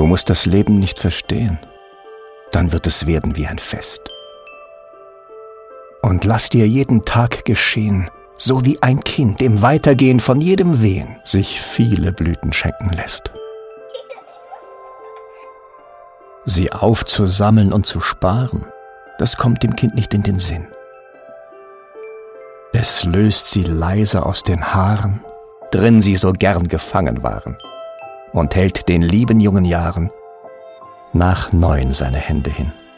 Du musst das Leben nicht verstehen, dann wird es werden wie ein Fest. Und lass dir jeden Tag geschehen, so wie ein Kind im Weitergehen von jedem Wehen sich viele Blüten schenken lässt. Sie aufzusammeln und zu sparen, das kommt dem Kind nicht in den Sinn. Es löst sie leise aus den Haaren, drin sie so gern gefangen waren, und hält den lieben jungen Jahren nach neuen seine Hände hin.